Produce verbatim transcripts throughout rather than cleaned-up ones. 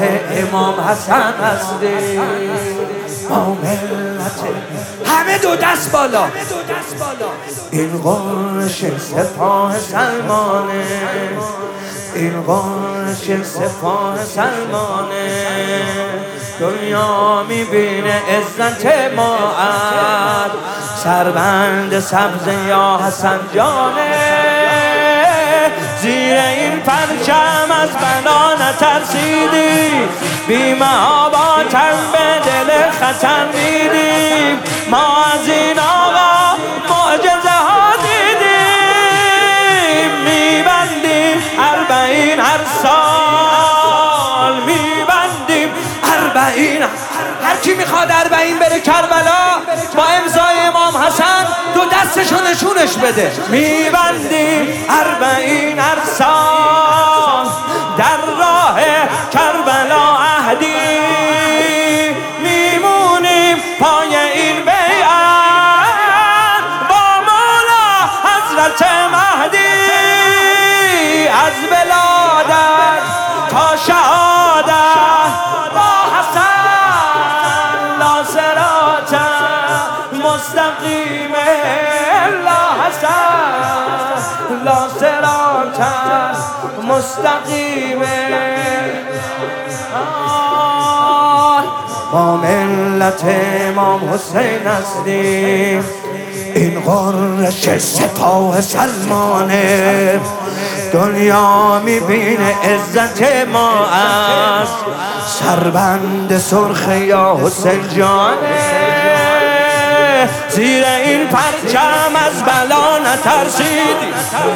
امام حسن هستیم، ما ملت همه دو دست بالا. این قرش سپاه سلمانه، این قرش سپاه سلمانه، دنیا میبینه عزت ما از سربند سبز یا حسن جانه. زیر این پرچم از بلا نترسیدیم، بیم آبا تن به دل خطر میدیم. ما از این آقا معجزه ها دیدیم، میبندیم اربعین هر سال، میبندیم اربعین. هر کی میخواد اربعین بره کربلا با امضای امام حسن دو دستشو نشونش بده. میبندیم اربعین هر سال، در راه کربلا عهدی میمونیم پای این بیعت با مولا حضرت مهدی. از ولادت تا شهادت با حسن لا صراط مستقیم، لا حسن لا صراط مستقیم. ما ملت امام حسین هستیم، این قرش سپاه سلمانه، دنیا میبینه عزت ما از سربند سرخ یا حسین جانه. زیر این پرچم از بلا نترسیدیم،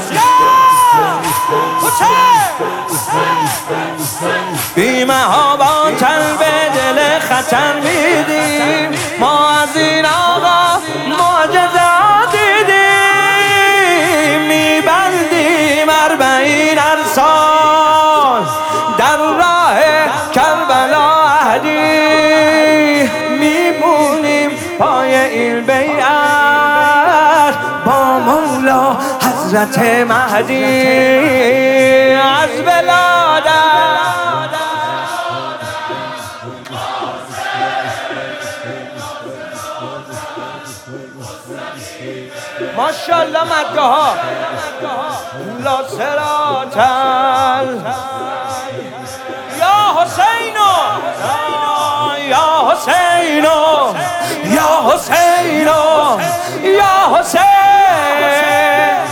بیم ها با تن به دل خطر میدیم. ما از این آقا معجزه دیدیم، میبندیم اربعین هر سال، در راه کربلا عهدی میمونیم پای این بیعت با مولا حضرت مهدی. از ولادت ماشاءالله مکه ها لا صراط یا حسینو یا حسینو یا حسینو یا حسین.